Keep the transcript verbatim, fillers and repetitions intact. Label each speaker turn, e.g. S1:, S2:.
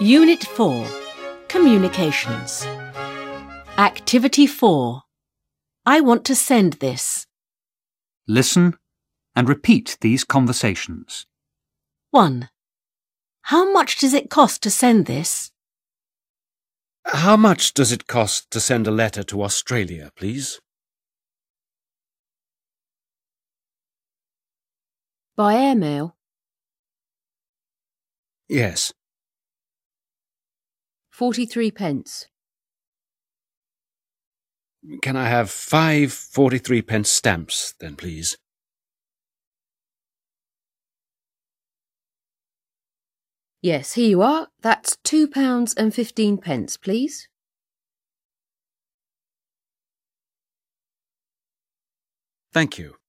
S1: Unit four, Communications. Activity four. I want to send this.
S2: Listen and repeat these conversations.
S1: one. How much does it cost to send this?
S3: How much does it cost to send a letter to Australia, please?
S4: By airmail?
S3: Yes.
S4: Forty-three pence.
S3: Can I have five forty-three pence stamps, then, please?
S4: Yes, here you are. That's two pounds and fifteen pence, please.
S3: Thank you.